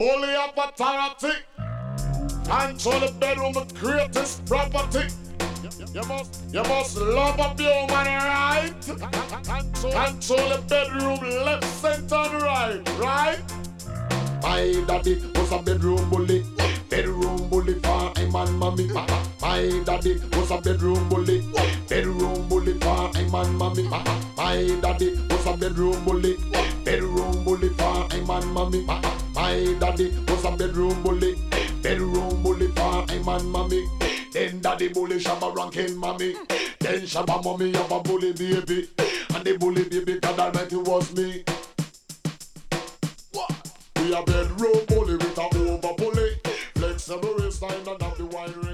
Bully of authority. Control the bedroom, the greatest property. You must love up your man, right? Control the bedroom, left, center, and right? My daddy was a bedroom bully for him and mommy. My daddy was a bedroom bully for him and mommy. My daddy was a bedroom bully for him and mommy. My daddy was a bedroom bully for him and mommy. Then daddy bully shabba ranking mommy. Then shabba mommy have a bully baby. And the bully baby God almighty was me. We a bedroom bully with a over bully. Flexible waistline and have the wire.